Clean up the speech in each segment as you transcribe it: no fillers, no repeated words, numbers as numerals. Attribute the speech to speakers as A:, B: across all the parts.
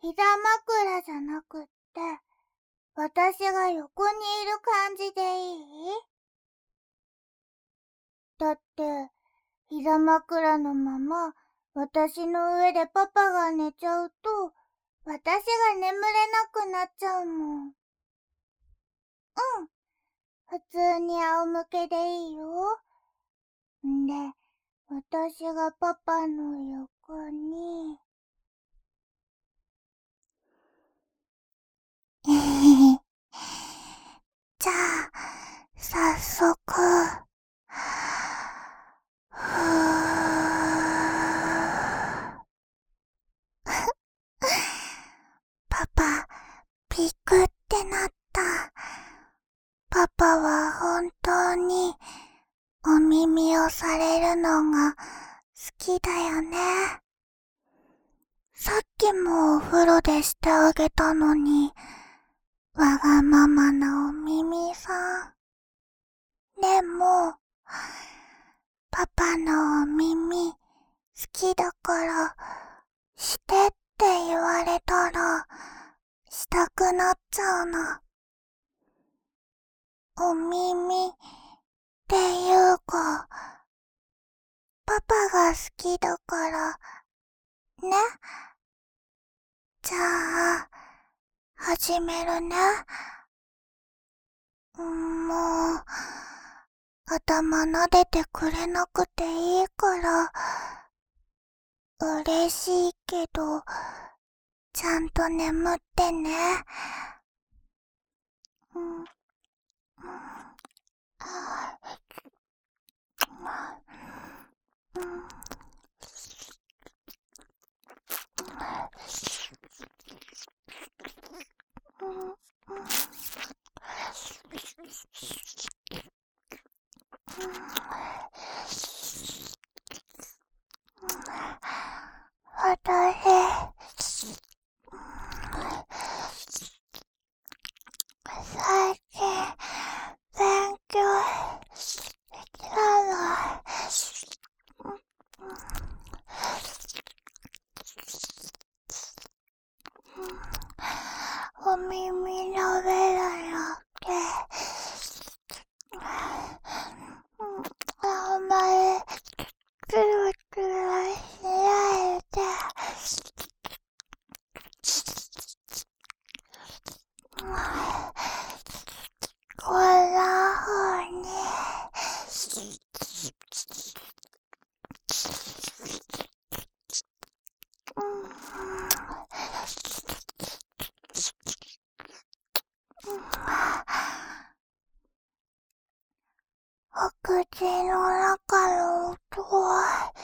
A: 膝枕じゃなくって、私が横にいる感じでいい？だって、膝枕のまま、私の上でパパが寝ちゃうと、私が眠れなくなっちゃうもん。普通に仰向けでいいよ。んで、私がパパの横に。じゃあ、早速。パパ、ピクってなった。パパは本当にお耳をされるのが好きだよね。さっきもお風呂でしてあげたのに、わがままなお耳さん。でも、パパのお耳好きだから、してって言われたら、したくなっちゃうの。お耳っていうか、パパが好きだから、ね。じゃあ、始めるね。もう、頭撫でてくれなくていいから、嬉しいけど、ちゃんと眠ってね。私、最近、勉強できない。お耳の上だよって。あんまり、くるくるしないで。こんな風に。お口の中の音は、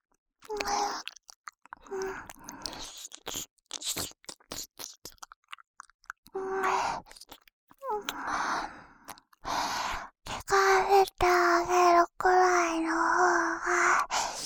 A: 聞かせてあげるくらいの方が、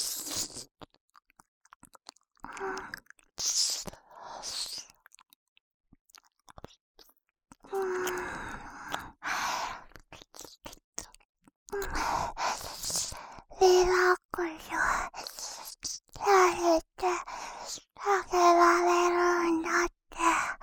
A: リラックスさせてあげられるんだって。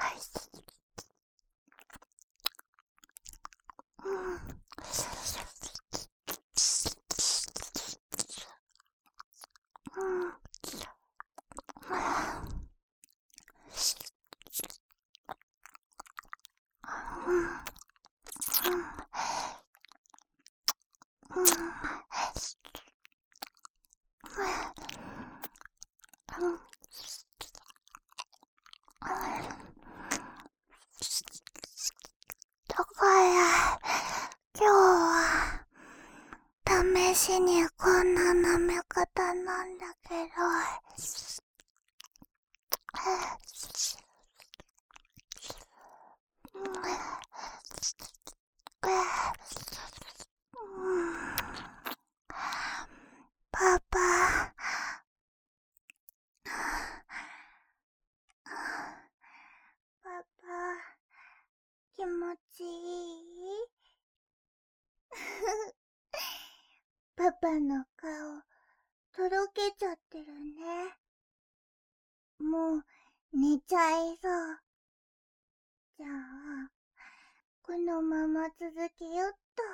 A: だから、今日は、試しにこんな舐め方なんだけど、パパ、パパ、気持ちいい？パパの顔、とろけちゃってるね。もう、 寝ちゃいそう。じゃあ、このまま続けよっと。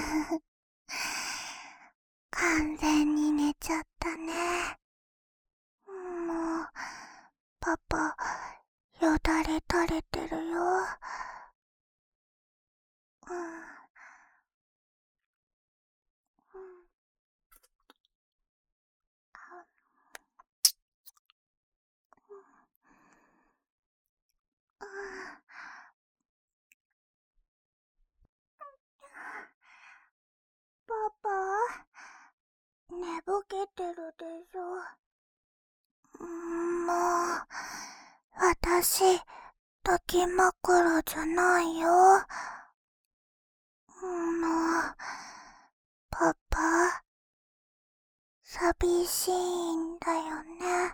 A: 完全に寝ちゃったね。もう、パパ、よだれ垂れてるよ。うん、うん、うん。パパ、寝ぼけてるでしょ。もう、私、抱き枕じゃないよ。もう、パパ、寂しいんだよね。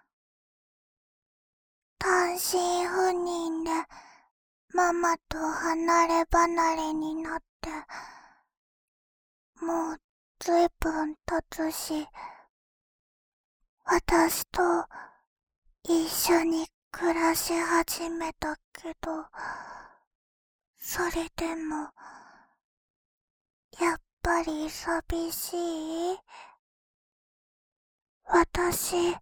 A: 単身赴任で、ママと離れ離れになって、もうずいぶん経つし、私と一緒に暮らし始めたけど、それでも、やっぱり寂しい？私、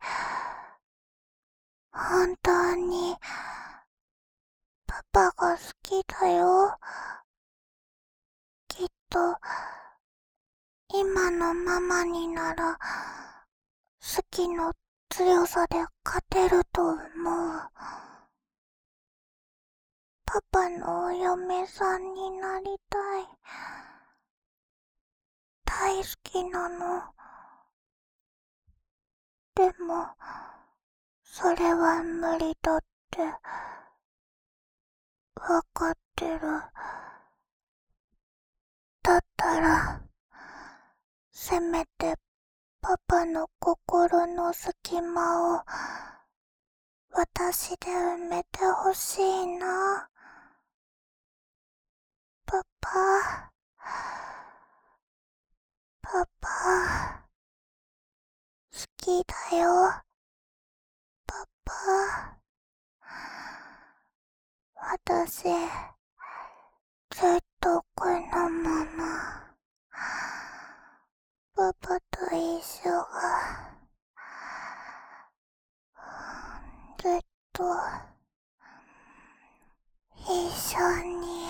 A: 本当に、パパが好きだよ。きっと、今のママになら、好きの強さで勝てると思う。パパのお嫁さんになりたい。大好きなの。でも、それは無理だって、わかってる。だったら、せめてパパの心の隙間を私で埋めてほしいな。パパ、パパ、好きだよ。パパ、私、ずっとこのまま、パパと一緒が、ずっと、一緒に